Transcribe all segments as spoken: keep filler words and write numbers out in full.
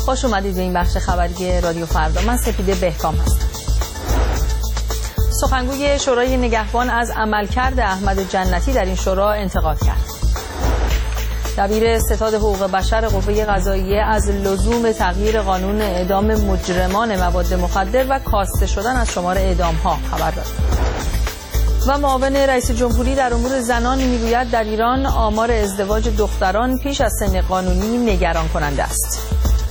خوش اومدید به این بخش خبری رادیو فردا. من سپیده بهکام هستم. سخنگوی شورای نگهبان از عملکرد احمد جنتی در این شورا انتقاد کرد. دبیر ستاد حقوق بشر قوه قضاییه از لزوم تغییر قانون اعدام مجرمان مواد مخدر و کاسته شدن از شمار اعدام‌ها خبر داد. و معاون رئیس جمهوری در امور زنان میگوید در ایران آمار ازدواج دختران پیش از سن قانونی نگران کننده است.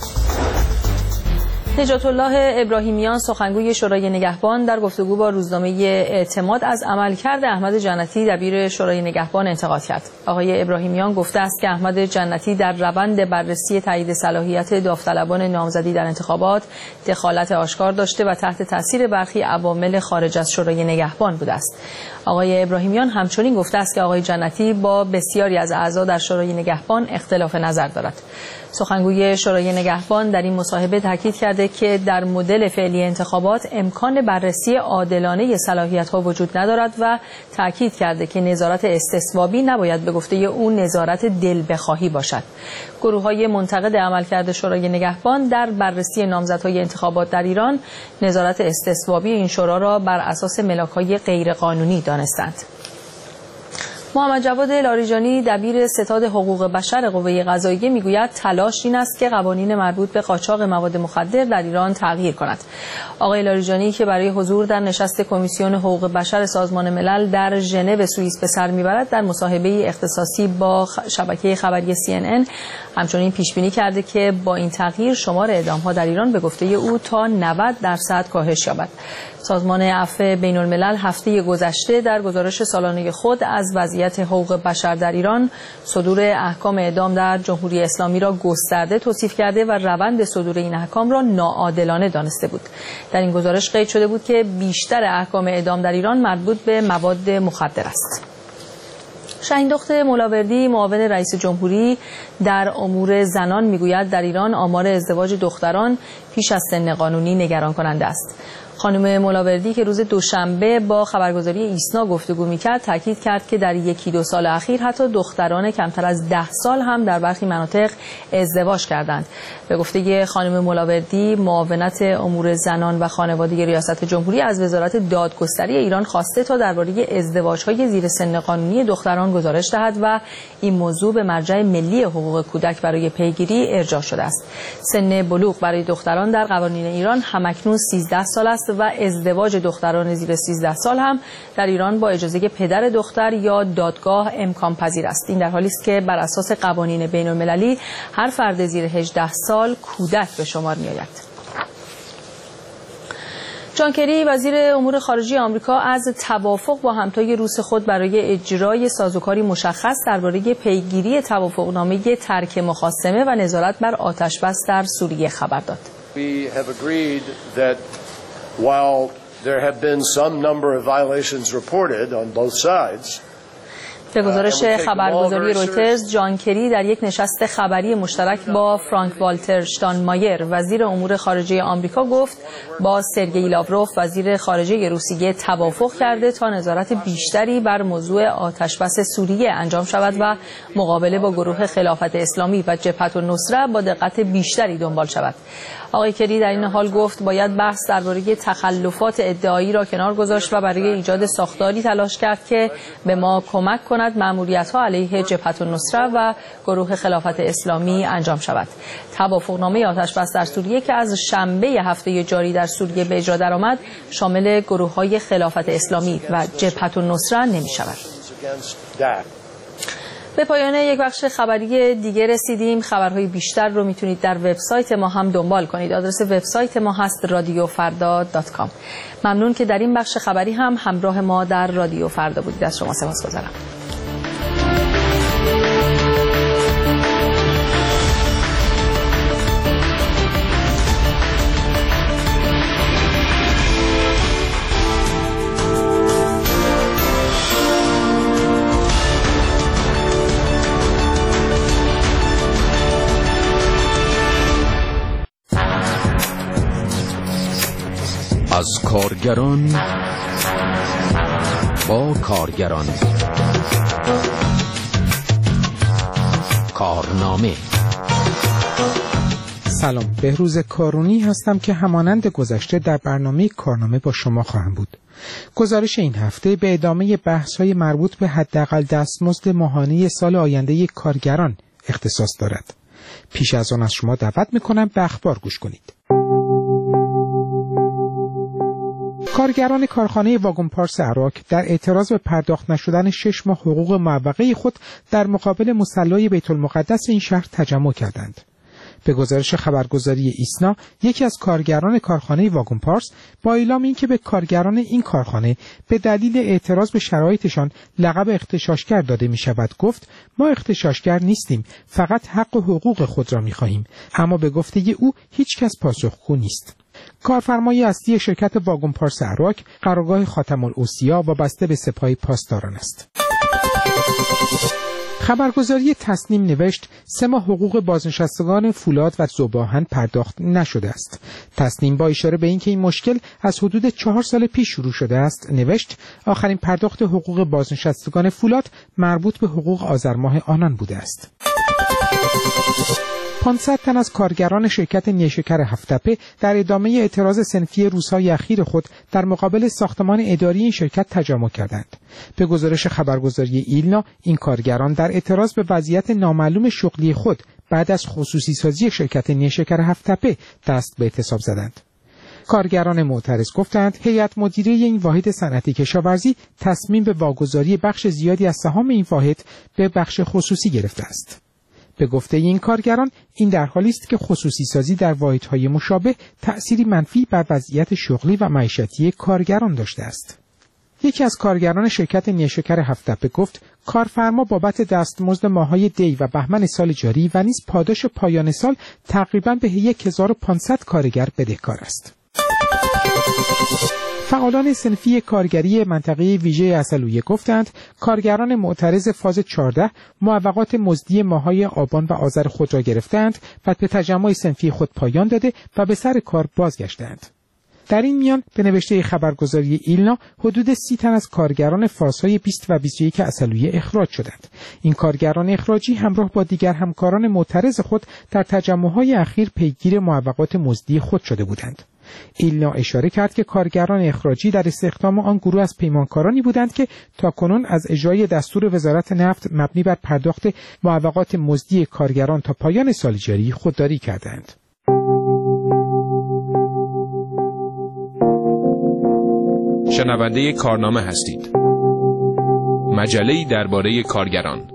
نجات الله ابراهیمیان سخنگوی شورای نگهبان در گفتگو با روزنامه اعتماد از عملکرد احمد جنتی دبیر شورای نگهبان انتقاد کرد. آقای ابراهیمیان گفته است که احمد جنتی در روند بررسی تایید صلاحیت داوطلبان نامزدی در انتخابات دخالت آشکار داشته و تحت تاثیر برخی عوامل خارج از شورای نگهبان بوده است. آقای ابراهیمیان همچنین گفته است که آقای جنتی با بسیاری از اعضا در شورای نگهبان اختلاف نظر دارد. سخنگوی شورای نگهبان در این مصاحبه تاکید کرده که در مدل فعلی انتخابات امکان بررسی عادلانه صلاحیت‌ها وجود ندارد و تاکید کرده که نظارت استصوابی نباید به گفته او نظارت دل بخواهی باشد. گروه‌های منتقد عملکرد شورای نگهبان در بررسی نامزدهای انتخابات در ایران نظارت استصوابی این شورا را بر اساس ملاک‌های غیرقانونی دانستند. محمد جواد لاریجانی دبیر ستاد حقوق بشر قوه قضاییه میگوید تلاش این است که قوانین مربوط به قاچاق مواد مخدر در ایران تغییر کند. آقای لاریجانی که برای حضور در نشست کمیسیون حقوق بشر سازمان ملل در ژنو سوئیس به سر میبرد در مصاحبه اختصاصی با شبکه خبری سی ان ان همچنین پیش بینی کرده که با این تغییر شمار اعدام‌ها در ایران به گفته او تا نود درصد کاهش یابد. سازمان عفو بین الملل هفته گذشته در گزارش سالانه خود از وضعیت حقوق بشر در ایران صدور احکام اعدام در جمهوری اسلامی را گسترده توصیف کرده و روند صدور این احکام را ناعادلانه دانسته بود. در این گزارش قید شده بود که بیشتر احکام اعدام در ایران مربوط به مواد مخدر است. شاهین دخت مولاوردی معاون رئیس جمهوری در امور زنان میگوید در ایران آمار ازدواج دختران پیش از سن قانونی نگران کننده است. خانم مولاوردی که روز دوشنبه با خبرگزاری ایسنا گفتگو می‌کرد تاکید کرد که در یکی دو سال اخیر حتی دختران کمتر از ده سال هم در برخی مناطق ازدواج کردند. به گفته خانم مولاوردی معاونت امور زنان و خانواده ریاست جمهوری از وزارت دادگستری ایران خواسته تا درباره ازدواج‌های زیر سن قانونی دختران گزارش دهد و این موضوع به مرجع ملی حقوق کودک برای پیگیری ارجاع شده است. سن بلوغ برای دختران در قوانین ایران همکنون سیزده سال است و ازدواج دختران زیر سیزده سال هم در ایران با اجازه پدر دختر یا دادگاه امکان پذیر است. این در حالی است که بر اساس قوانین بین المللی هر فرد زیر هجده سال کودک به شمار می آید. جان کری وزیر امور خارجه آمریکا از توافق با همتای روس خود برای اجرای سازوکاری مشخص درباره پیگیری توافقنامه ترک مخاصمه و نظارت بر آتش‌بس در سوریه خبر داد. While there have been some number of violations reported on both sides, به گزارش خبرگزاری رویترز جان کری در یک نشست خبری مشترک با فرانک والتر شتاینمایر وزیر امور خارجه آمریکا گفت با سرگئی لاوروف وزیر خارجه روسیه توافق کرده تا نظارت بیشتری بر موضوع آتش‌بس سوریه انجام شود و مقابله با گروه خلافت اسلامی و جبهة النصره با دقت بیشتری دنبال شود. آقای کری در این حال گفت باید بحث درباره تخلفات ادعایی را کنار گذاشت و برای ایجاد ساختاری تلاش کرد که به ما کمک کند مأموریت‌ها علیه جبهة النصره و گروه خلافت اسلامی انجام شود. توافقنامه آتش‌بس در سوریه که از شنبه هفته جاری در سوریه به اجرا درآمد شامل گروه‌های خلافت اسلامی و جبهة النصره نمی‌شود. به پایان یک بخش خبری دیگه رسیدیم. خبرهای بیشتر رو میتونید در وبسایت ما هم دنبال کنید. آدرس وبسایت ما هست رادیو فردا دات کام. ممنون که در این بخش خبری هم همراه ما در رادیو فردا بودید. از شما سپاسگزارم. از کارگران با کارگران کارنامه سلام، بهروز کارونی هستم که همانند گذشته در برنامه کارنامه با شما خواهم بود. گزارش این هفته به ادامه بحث‌های مربوط به حداقل دستمزد ماهانه سال آینده کارگران اختصاص دارد. پیش از آن از شما دعوت می‌کنم به اخبار گوش کنید. کارگران کارخانه واگن پارس اراک در اعتراض به پرداخت نشدن شش ماه حقوق معوقه خود در مقابل مصلی بیت المقدس این شهر تجمع کردند. به گزارش خبرگزاری ایسنا، یکی از کارگران کارخانه واگن پارس با اعلام اینکه به کارگران این کارخانه به دلیل اعتراض به شرایطشان لقب اغتشاشگر داده می شود گفت: ما اغتشاشگر نیستیم، فقط حق و حقوق خود را می خواهیم. اما به گفته او هیچ کس پاسخگو نیست. کارفرمای اصلی شرکت واگن پارس اراک قرارگاه خاتم الاوصیا وابسته به سپاه پاسداران است. خبرگزاری تصنیم نوشت سه ماه حقوق بازنشستگان فولاد و ذوب‌آهن پرداخت نشده است. تصنیم با اشاره به اینکه این مشکل از حدود چهار سال پیش شروع شده است نوشت آخرین پرداخت حقوق بازنشستگان فولاد مربوط به حقوق آذر ماه آنان بوده است. پانصد تن از کارگران شرکت نیشکر هفت‌تپه در ادامه اعتراض صنفی روزهای اخیر خود در مقابل ساختمان اداری این شرکت تجمع کردند. به گزارش خبرگزاری ایلنا، این کارگران در اعتراض به وضعیت نامعلوم شغلی خود بعد از خصوصی سازی شرکت نیشکر هفت‌تپه دست به اعتصاب زدند. کارگران معترض گفتند هیئت مدیره این واحد صنعتی کشاورزی تصمیم به واگذاری بخش زیادی از سهام این واحد به بخش خصوصی گرفته است. به گفته این کارگران این در حالی است که خصوصی سازی در واحدهای مشابه تأثیری منفی بر وضعیت شغلی و معیشتی کارگران داشته است. یکی از کارگران شرکت نیشکر هفت‌تپه گفت کارفرما بابت دستمزد ماه‌های دی و بهمن سال جاری و نیز پاداش پایان سال تقریباً به هزار و پانصد کارگر بدهکار است. فعالان صنفی کارگری منطقه ویژه عسلویه گفتند کارگران معترض فاز چهارده معوقات مزدی ماه‌های آبان و آذر خود را گرفتند و به تجمع صنفی خود پایان داده و به سر کار بازگشتند. در این میان به نوشته خبرگزاری ایلنا حدود سی تن از کارگران فازهای بیست و بیست و یک عسلویه اخراج شدند. این کارگران اخراجی همراه با دیگر همکاران معترض خود در تجمع‌های اخیر پیگیر معوقات مزدی خود شده بودند. ایلنا اشاره کرد که کارگران اخراجی در استخدام آن گروه از پیمانکارانی بودند که تاکنون از اجرای دستور وزارت نفت مبنی بر پرداخت معوقات مزدی کارگران تا پایان سال جاری خودداری کردند. شنونده کارنامه هستید. مجله‌ای درباره کارگران.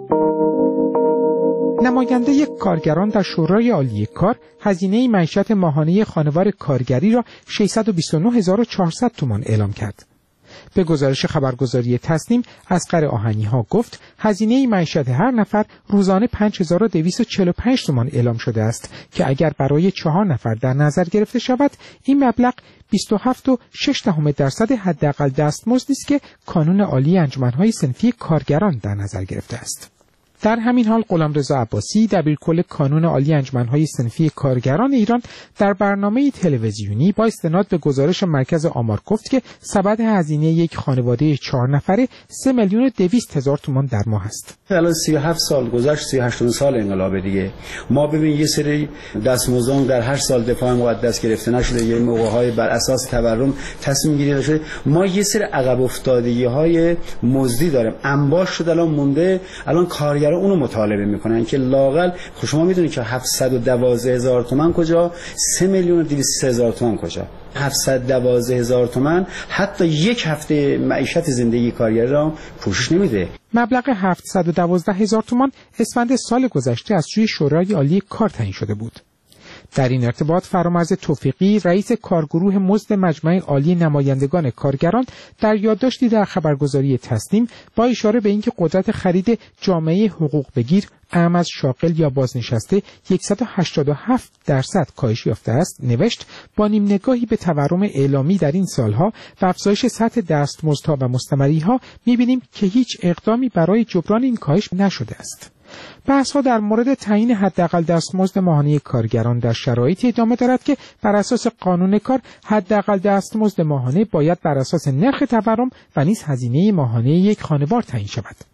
نماینده کارگران در شورای عالی کار هزینه معیشت ماهانه خانوار کارگری را ششصد و بیست و نه هزار و چهارصد تومان اعلام کرد. به گزارش خبرگزاری تصنیم، اصغر آهنی‌ها گفت هزینه معیشت هر نفر روزانه پنج هزار و دویست و چهل و پنج تومان اعلام شده است که اگر برای چهار نفر در نظر گرفته شود این مبلغ بیست و هفت و شش دهم درصد حداقل دستمزدی است که کانون عالی انجمن‌های صنفی کارگران در نظر گرفته است. در همین حال غلامرضا عباسی دبیرکل کانون عالی انجمن‌های صنفی کارگران ایران در برنامه تلویزیونی با استناد به گزارش مرکز آمار گفت که سبد هزینه یک خانواده چهار نفره سه میلیون و دویست هزار تومان در ماه است. الان سی و هفت سال گذشت، سی و هشت سال انقلاب دیگه. ما ببین یه سری دستمزدان در هر سال دفاع مقدس گرفته نشده، یه موقع‌های بر اساس تورم تصمیم گیری شده. ما یه سری عقب افتادگی‌های مزدی داریم. انباش شده الان مونده، الان کارگر اونو مطالبه میکنن که لاقل خب شما میدونید که هفتصد و دوازده هزار تومان کجا، سه میلیون و دویست هزار تومان کجا. هفتصد و دوازده هزار تومان حتی یک هفته معیشت زندگی کارگر را پوشش نمیده. مبلغ هفتصد و دوازده هزار تومان اسفند سال گذشته از سوی شورای عالی کار تعیین شده بود. در این ارتباط فرامرز توفیقی رئیس کارگروه مزد مجمع عالی نمایندگان کارگران در یادداشتی در خبرگزاری تصنیم با اشاره به اینکه قدرت خرید جامعه حقوق بگیر اعم از شاغل یا بازنشسته صد و هشتاد و هفت درصد کاهش یافته است نوشت با نیم نگاهی به تورم اعلامی در این سالها و افزایش سطح دستمزدها و مستمریها می‌بینیم که هیچ اقدامی برای جبران این کاهش نشده است. بحث‌ها در مورد تعیین حداقل دستمزد ماهانه کارگران در شرایطی ادامه دارد که بر اساس قانون کار حداقل دستمزد ماهانه باید بر اساس نرخ تورم و نیز هزینه ماهانه یک خانوار تعیین شود.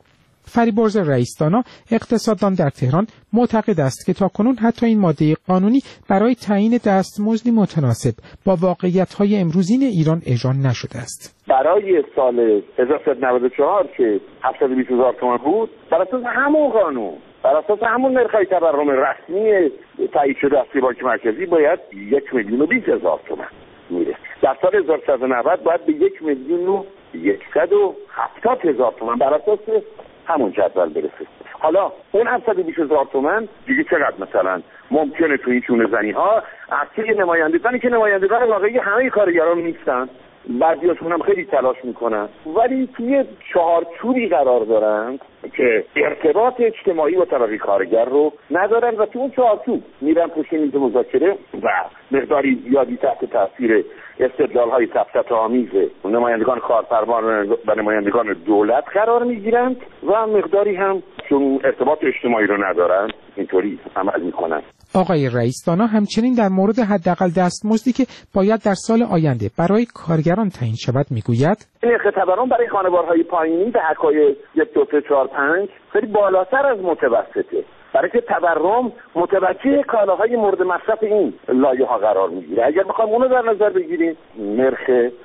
فریبرز رئیس‌دانا اقتصاددان در تهران معتقد است که تاکنون حتی این ماده قانونی برای تعیین دستمزدی متناسب با واقعیت‌های امروزین ایران اجرا نشده است. برای سال هزار و سیصد و نود و چهار که هفتاد و بیست هزار تومان بود، بر اساس همون قانون، بر اساس همون نرخ‌های تورم رسمی تایید شده از بانک مرکزی باید یک میلیون و بیست هزار تومان میره. در سال هزار و سیصد و نود باید به یک میلیون و صد و هفتاد هزار تومان بر اساس همون جدول برسه. حالا اون هفتصد و بیست هزار تومان دیگه چقدر مثلا ممکنه تو این چونه زنی ها عکس نمایندگانی که نمایندگان واقعی همه کارگران نیستن، بعضیاشون هم خیلی تلاش میکنن ولی توی چهارچوبی قرار دارن که ارتباط اجتماعی با طبقه کارگر رو ندارن و تو اون چهارچوب میرن پشت میز مذاکره و مقداری زیادی تحت تاثیر استدلال‌های سفسطه‌آمیز نمایندگان کارفرما و نمایندگان دولت قرار میگیرند و مقداری هم چون ارتباط اجتماعی رو ندارن اینطوری عمل میکنن. آقای رئیس‌دانا همچنین در مورد حداقل دستمزدی که باید در سال آینده برای کارگران تعیین شود میگوید نرخ تورم برای خانوارهای پایینی به حکای یک دو سه چهار پنج خیلی بالاتر از متوسطه، برای که تورم متوجه کالاهای مورد مصرف این لایه ها قرار میگیره. اگر بخوام اونو در نظر بگیریم نرخ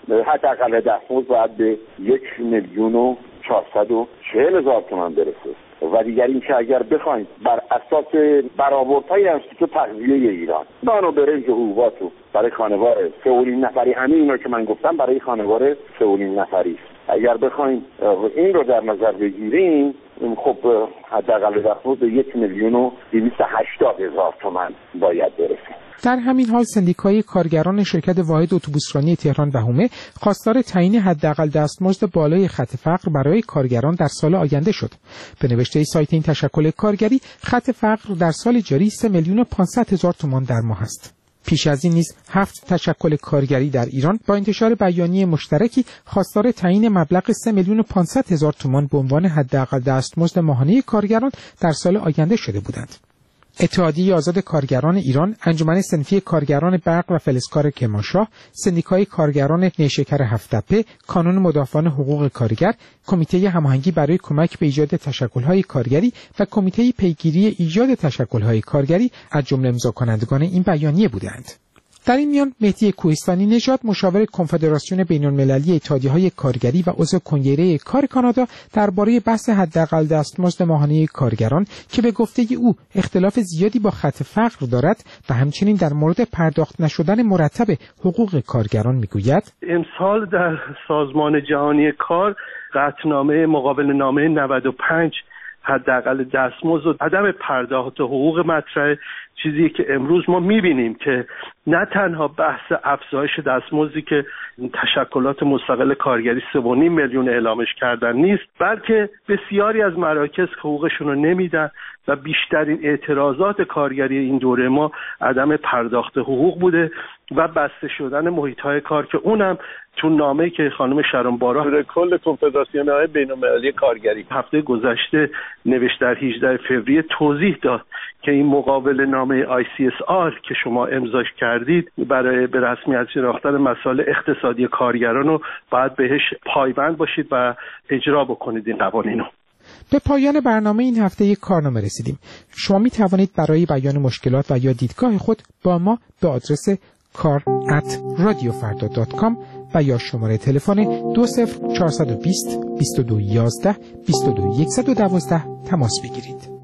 حداقل دستمزد باید به یک میلیون و چهارصد و چهل هزار تومان برسه و دیگر این که اگر بخوایم بر اساس برآوردهای انستیتوت تغذیه ایران نان و برنج و حبوبات برای خانوار سه و نیم نفری، همین اینا که من گفتم برای خانوار سه و نیم نفری، اگر بخوایم این رو در نظر بگیریم خب حداقل دستمزد به یک میلیون و دویست و هشتاد هزار تومان باید برسه. در همین حال سندیکای کارگران شرکت واحد اتوبوسرانی تهران و حومه خواستار تعیین حداقل دستمزد بالای خط فقر برای کارگران در سال آینده شد. به نوشته سایت این تشکل کارگری خط فقر در سال جاری سه میلیون و پانصد هزار تومان در ماه است. پیش از این نیز هفت تشکل کارگری در ایران با انتشار بیانیه مشترکی خواستار تعیین مبلغ سه میلیون و پانصد هزار تومان به عنوان حداقل دستمزد ماهانه کارگران در سال آینده شده بودند. اتحادیه آزاد کارگران ایران، انجمن صنفی کارگران برق و فلزکار کرمانشاه، سندیکای کارگران نیشکر هفت‌تپه، کانون مدافعان حقوق کارگر، کمیته هماهنگی برای کمک به ایجاد تشکل‌های کارگری و کمیته پیگیری ایجاد تشکل‌های کارگری از جمله امضاکنندگان این بیانیه بودند. در این میان مهدی کوهستانی نژاد مشاور کنفدراسیون بین‌المللی اتحادیه‌های کارگری و عضو کنگره کار کانادا درباره بحث حداقل دستمزد ماهانه کارگران که به گفته او اختلاف زیادی با خط فقر دارد و همچنین در مورد پرداخت نشدن مرتب حقوق کارگران میگوید امسال در سازمان جهانی کار قطعنامه مقابل نامه نود و پنج حداقل دستمزد و عدم پرداخت حقوق مطرح چیزی که امروز ما میبینیم که نه تنها بحث افزایش دستمزدی که تشکلات مستقل کارگری سه و نیم میلیون اعلامش کردن نیست، بلکه بسیاری از مراکز حقوقشون رو نمیدن و بیشترین اعتراضات کارگری این دوره ما عدم پرداخت حقوق بوده و بسته شدن محیط‌های کار که اونم تو نامه‌ای که خانم شرم بارا کل کنفدراسیون بین‌المللی کارگری هفته گذشته نوشت در هجدهم فوریه توضیح داد که این مقابل نامه آی سی اس آر که شما امضاش کردید برای به رسمیت شناختن مسائل اقتصادی کارگران رو باید بهش پایبند باشید و اجرا بکنید این قوانین رو. به پایان برنامه این هفته یک کارنامه رسیدیم. شما می توانید برای بیان مشکلات و یا دیدگاه خود با ما به آدرس کار ات رادیو فردا دات کام و یا شماره تلفن دو صفر چهار دو صفر بیست و دو یازده بیست و دو صد و دوازده تماس بگیرید.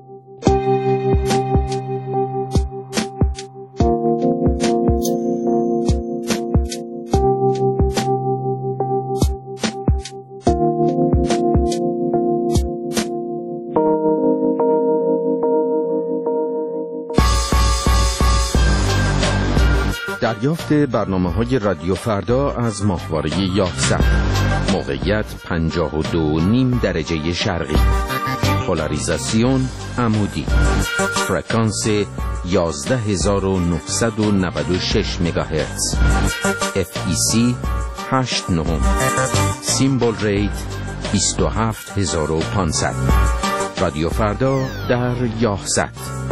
دریافت برنامه‌های رادیو فردا از ماهواره یازده. موقعیت پنجاه و دو نیم درجه شرقی. پولاریزاسیون عمودی. فرکانس یازده هزار و نهصد و نود و شش مگاهرتز. اف ای سی هشت نهم. سیمبل ریت بیست و هفت هزار و پانصد. رادیو فردا در یازده.